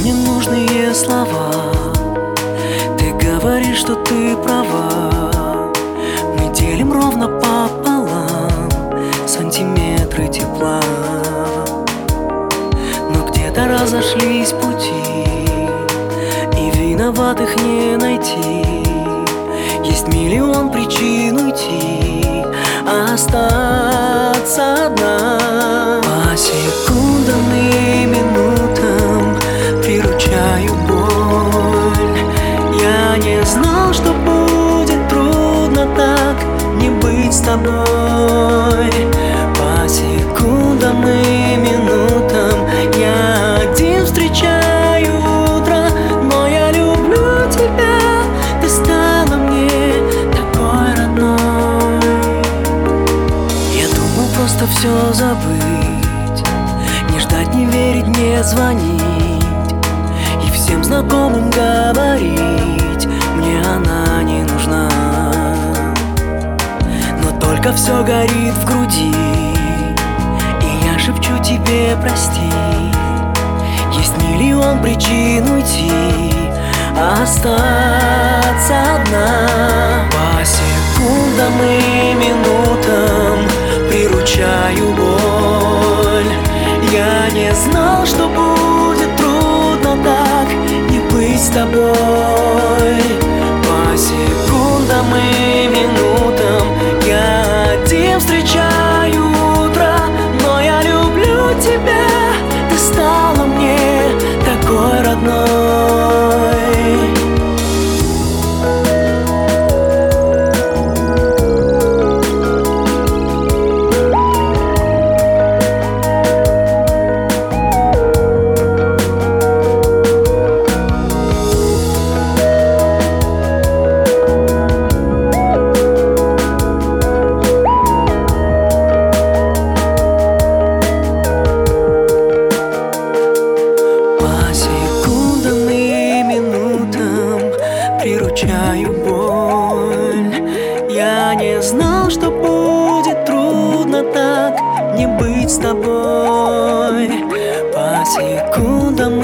мне нужные слова. Ты говоришь, что ты права. Мы делим ровно пополам сантиметры тепла. Но где-то разошлись пути, и виноватых не найти. Есть миллион причин уйти, а остаться одна. По секундам и минутам приручаю боль. Я не знал, что будет трудно так не быть с тобой. По секундам и минутам я один встречаю утро, но я люблю тебя. Ты стала мне такой родной. Я думал просто все забыть, не ждать, не верить, не звонить и всем знакомым говорить: мне она не нужна. Но только все горит в груди, и я шепчу тебе прости. Есть миллион причин уйти, а остаться одна. По секундам и минутам приручаю боль. Я не знал, что будет трудно так не быть с тобой. По секундам и минутам я один встречаю утро, но я люблю тебя. Ты стала мне такой родной. Приручаю боль. Я не знал, что будет трудно так не быть с тобой. По секундам